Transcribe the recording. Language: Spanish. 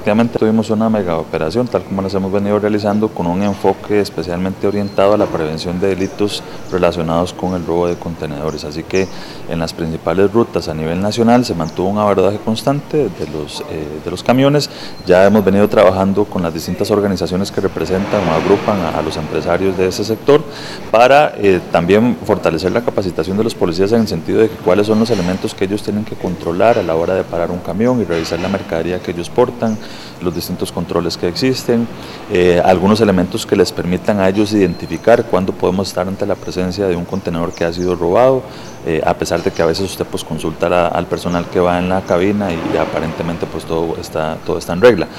efectivamente tuvimos una mega operación, tal como las hemos venido realizando, con un enfoque especialmente orientado a la prevención de delitos relacionados con el robo de contenedores. Así que en las principales rutas a nivel nacional se mantuvo un abordaje constante de los camiones. Ya hemos venido trabajando con las distintas organizaciones que representan o agrupan a los empresarios de ese sector para también fortalecer la capacitación de los policías en el sentido de que cuáles son los elementos que ellos tienen que controlar a la hora de parar un camión y revisar la mercadería que ellos portan, los distintos controles que existen, algunos elementos que les permitan a ellos identificar cuándo podemos estar ante la presencia de un contenedor que ha sido robado, a pesar de que a veces usted pues consulta al personal que va en la cabina y aparentemente pues todo está en regla.